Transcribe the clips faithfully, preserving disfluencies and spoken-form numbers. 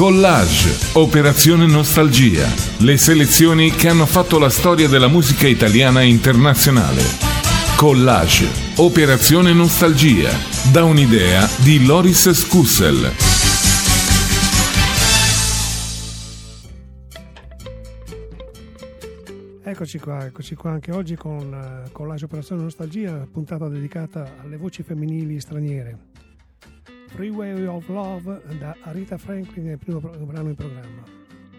Collage, Operazione Nostalgia, le selezioni che hanno fatto la storia della musica italiana e internazionale. Collage, Operazione Nostalgia, da un'idea di Loris Scussel. Eccoci qua, eccoci qua anche oggi con Collage Operazione Nostalgia, puntata dedicata alle voci femminili straniere. Freeway of Love da Aretha Franklin, il primo brano in programma.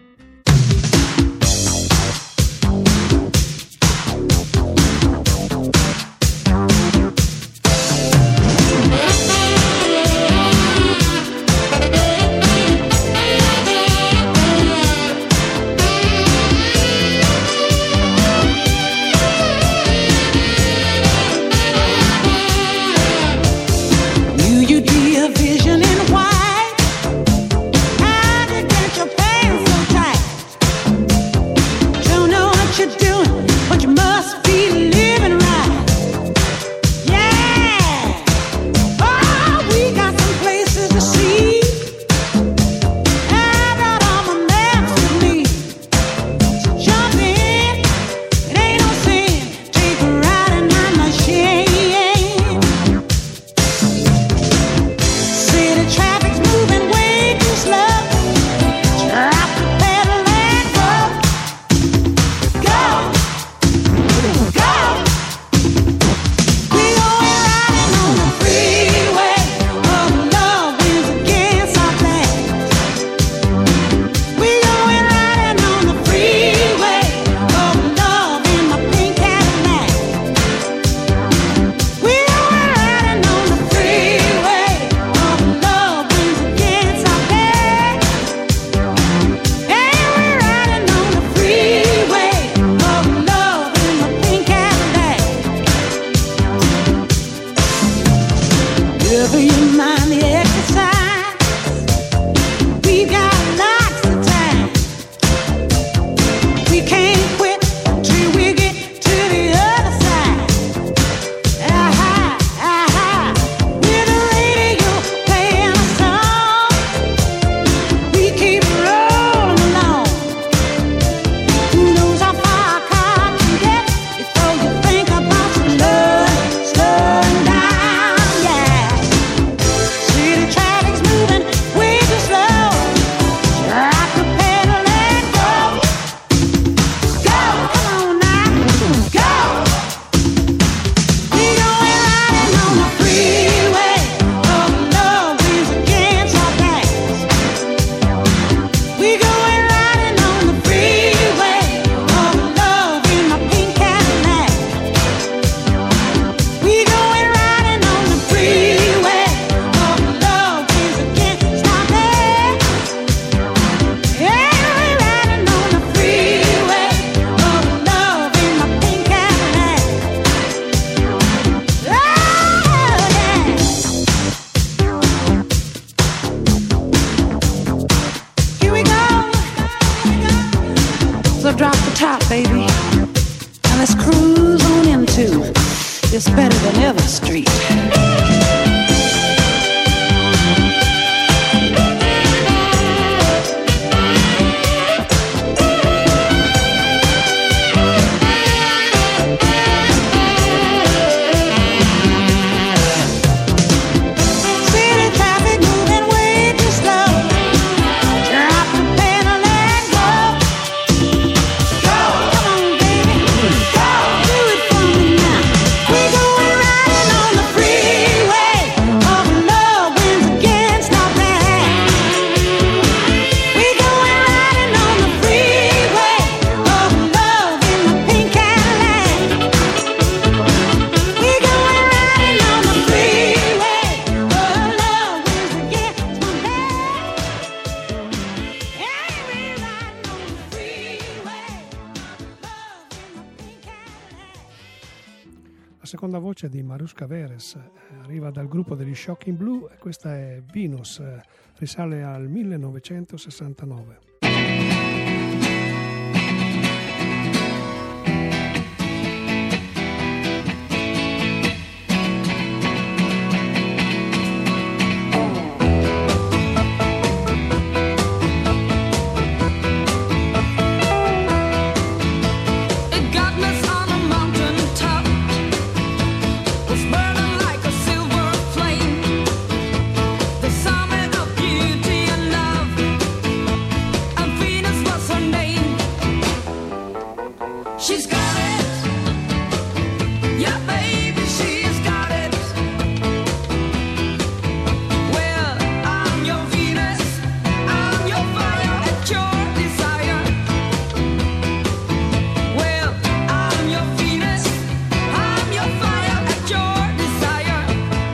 Di Mariuszka Veres arriva dal gruppo degli Shocking Blue e questa è Venus, risale al millenovecentosessantanove. She's got it. Yeah, baby, she's got it. Well, I'm your Venus, I'm your fire at your desire. Well, I'm your Venus, I'm your fire at your desire.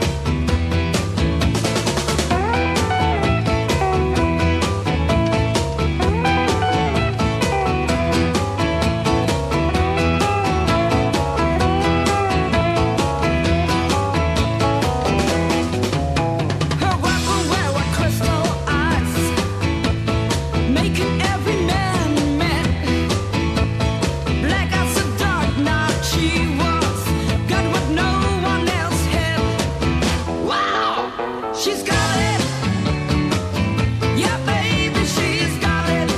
Her weapon wear with crystal eyes, making every man mad. Black as a dark night she was, got what no one else had. Wow, she's got it. Yeah, baby, she's got it.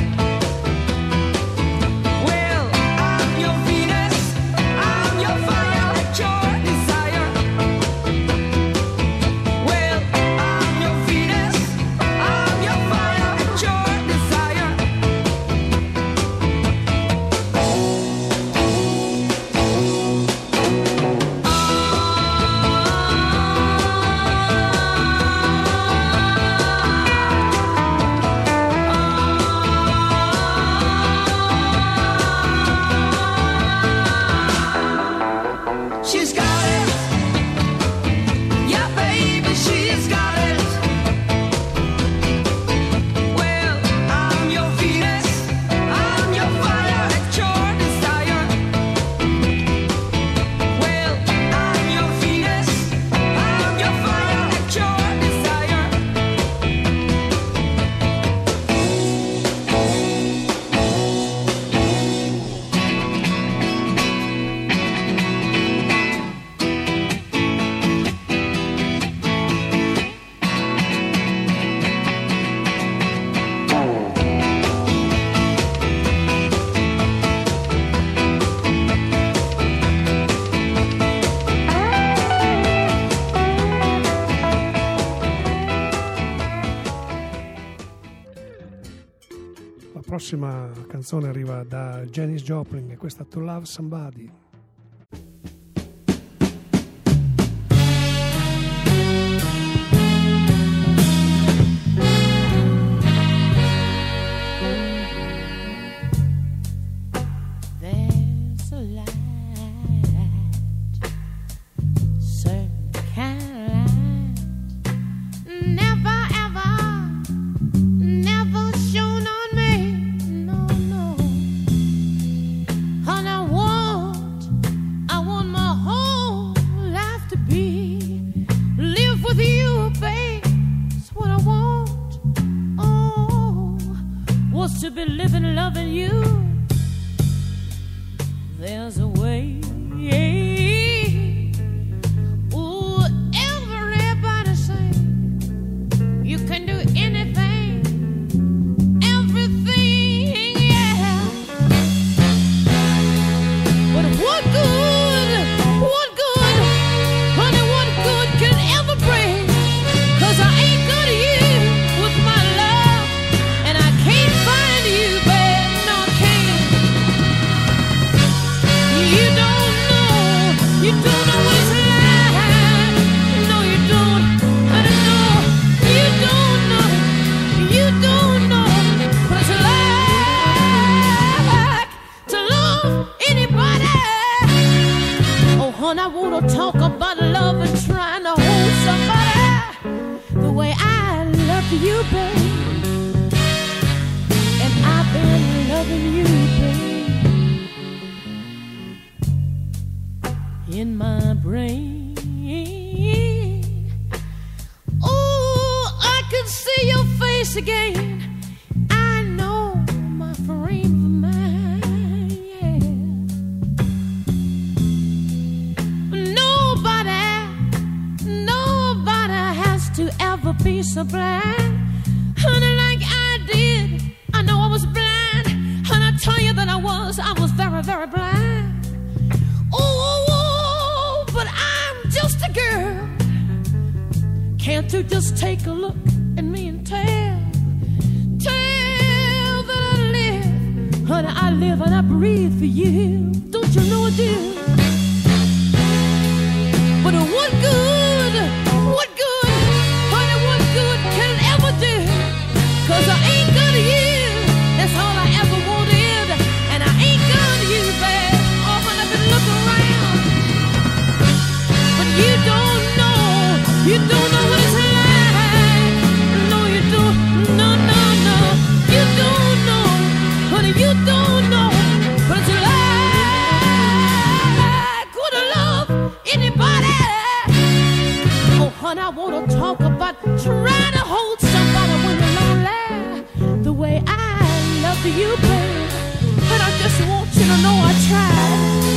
Well, I'm your Venus, I'm your fire at your desire. Well, I'm your Venus, I'm your fire at your desire. She's got it. Yeah, baby, she's got it. Well, I'm your Venus, I'm your fire at your desire. Well, I'm your Venus, I'm your fire at your desire. La prossima canzone arriva da Janis Joplin e questa To Love Somebody. There's a light, certain kind of light, never ever, never shone on me, no, no. And I want, I want my whole life to be, live with you, babe, that's what I want. Oh, was to be living, loving you. There's a way. Ooh, everybody say you can do anything, everything, yeah. But what good, what good, honey, what good can it ever bring? 'Cause I ain't got you with my love, and I can't find you, babe, no, I can't. You don't know, you don't know what it's like. No, you don't. I don't know. You don't know. You don't know what it's like to love anybody. Oh, honey, I wanna talk about love and trying to hold somebody the way I love you, babe. And I've been loving you, babe. In my brain, oh, I can see your face again. I know my frame of mind, yeah. Nobody, nobody has to ever be so blind, honey, like I did. I know I was blind, and I tell you that I was, I was very, very blind. Oh, oh, but I'm just a girl. Can't you just take a look at me and tell, tell that I live, honey, I I live and I breathe for you. Don't you know I do? But what good, what good, honey, what good can it ever do? Cause I ain't good to you, that's all I ever wanted. And I ain't good to you, babe, often I've been looking around. But you don't know, you don't know what it's like. No, you don't, no, no, no. You don't know, honey, you don't know what it's like. Could I love anybody? Oh, honey, I wanna talk about trying to hold somebody when you're lonely, the way I love you, babe. But I just want you to know I tried.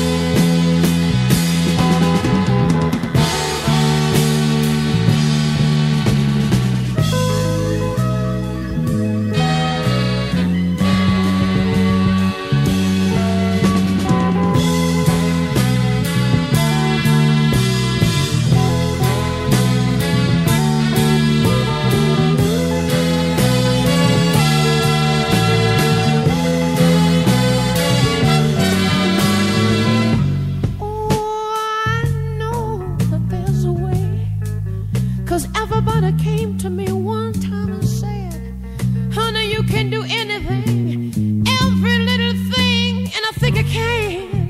Came to me one time and said, honey, you can do anything, every little thing, and I think I can.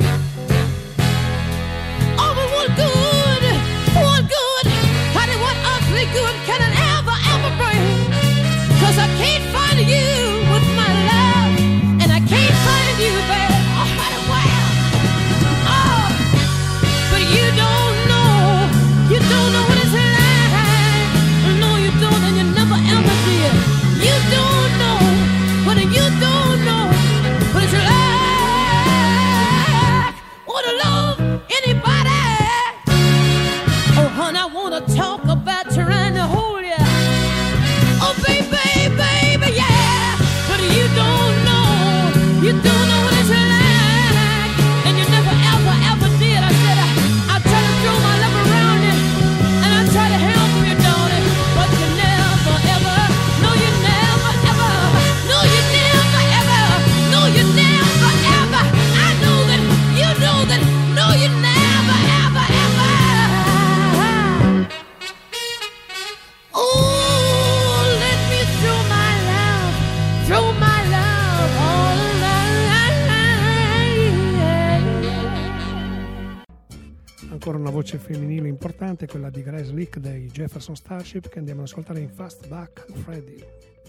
Oh, but what good, what good, honey, what ugly good can it ever, ever bring? Cause I can't find you with my love, and I can't find you, babe. Oh, honey, wow. Oh, but you don't know, you don't know what it's like. You don't know, but you don't know what it's like. Wanna love anybody? Oh, honey, I wanna talk about trying to hold you. Oh, baby, baby, yeah. But you don't know, you don't know what it's like, and you never, ever, ever did. I said I, I try to throw my love around you, and I try to help you, darling, but you never, ever. No, you never, ever. No, you never, ever. No, you never, ever. I know that, you know that. No, you never, ever, ever. Oh, let me throw my love, throw my love all around. Ancora una voce femminile importante, quella di Grace Slick dei Jefferson Starship, che andiamo ad ascoltare in Fastback Freddy.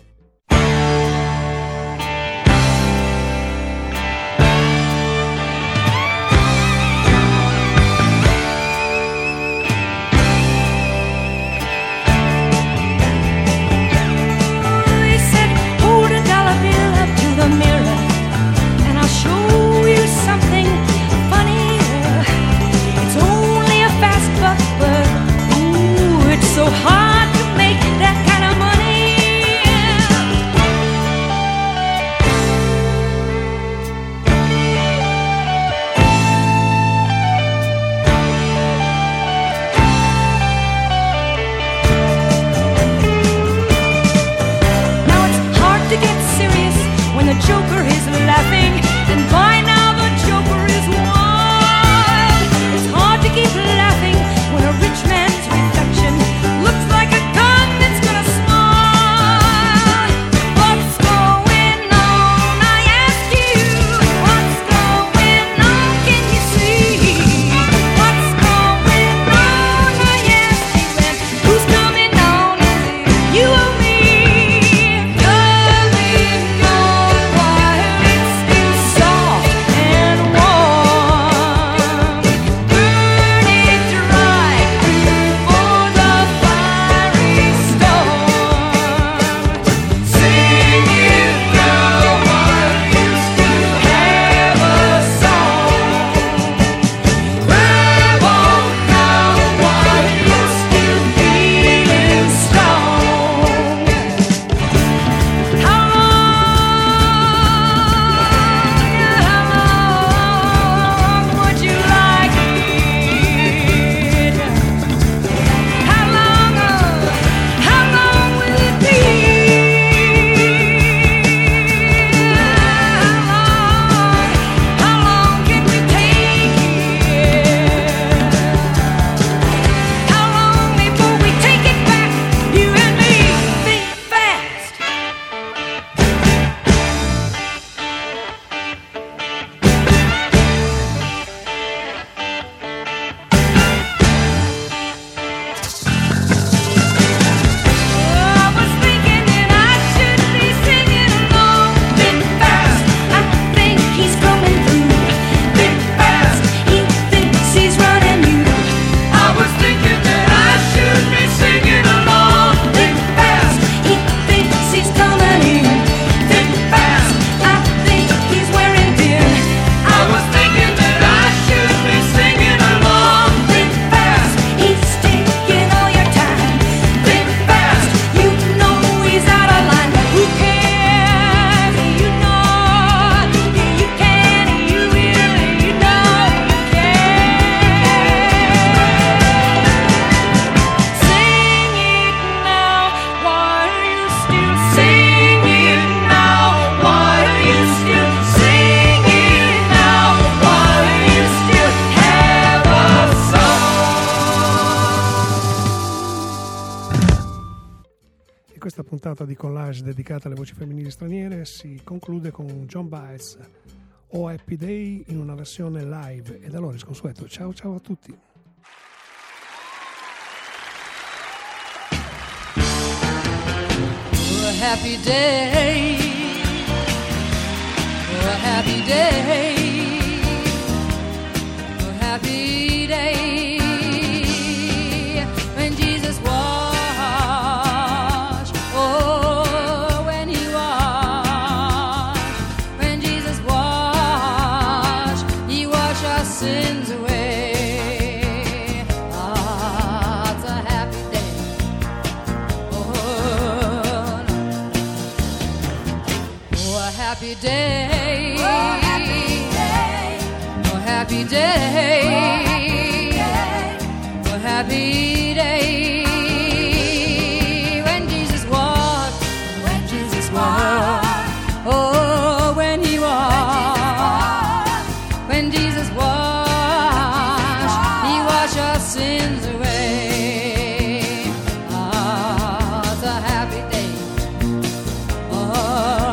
He said, hold a dollar bill up to the mirror, and I'll show you something funny. It's only a fast buck, but ooh, it's so hard to make that kind of money. puntata di Collage dedicata alle voci femminili straniere si conclude con John Baez, O Happy Day, in una versione live. E da Loris Consueto, ciao ciao a tutti. A happy day, oh, a happy day, oh, happy day, when Jesus washed, oh, when he washed, when Jesus washed, he washed our sins away. Ah, it's a happy day. Happy day, oh happy day, oh happy day, oh happy day, when Jesus walked, when Jesus walked, oh when he walked, when Jesus washed, he washed our sins away. Ah, it's a happy day. Oh.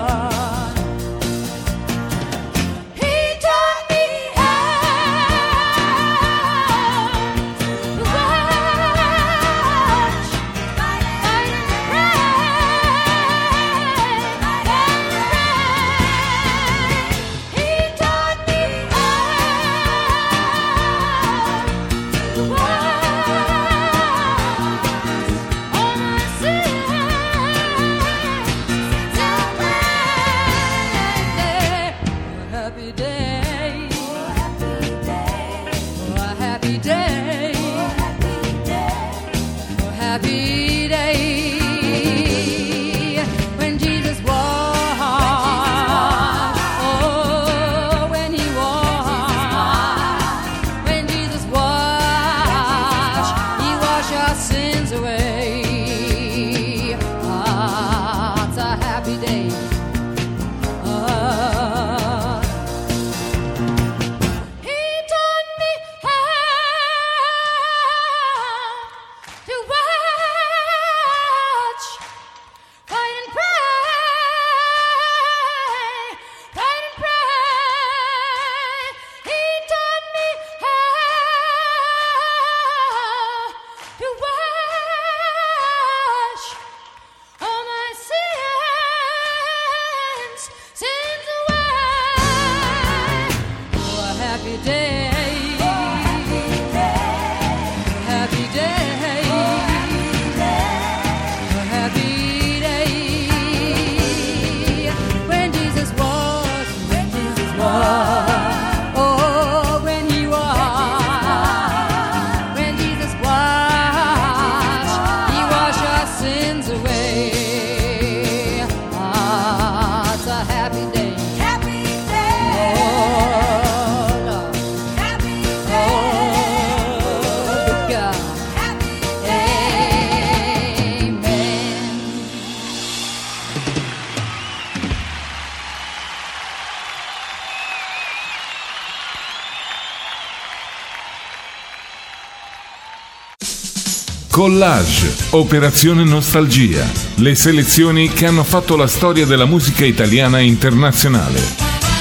Collage, Operazione Nostalgia, le selezioni che hanno fatto la storia della musica italiana e internazionale.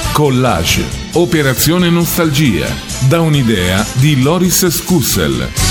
Collage, Operazione Nostalgia, da un'idea di Loris Scussel.